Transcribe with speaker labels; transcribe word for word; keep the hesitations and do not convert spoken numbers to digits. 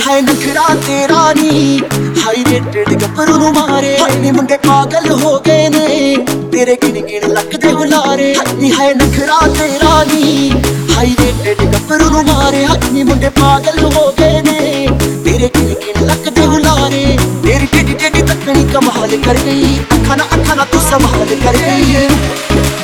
Speaker 1: हाय नखरा तेरा नी high rated गब्बरू नू मारे नी मुंडे पागल हो गए ने तेरे गिन गिन लकदे हुलारे नी हाय नखरा तेरा नी हाई रेटेड गब्बरू नू मारे नी मुंडे पागल हो गए ने तेरे गिन गिन लकदे हुलारे तेरी टेडी टेडी तकनी कमाल कर गई अखा ना अखा ना तू संभाल कर गई।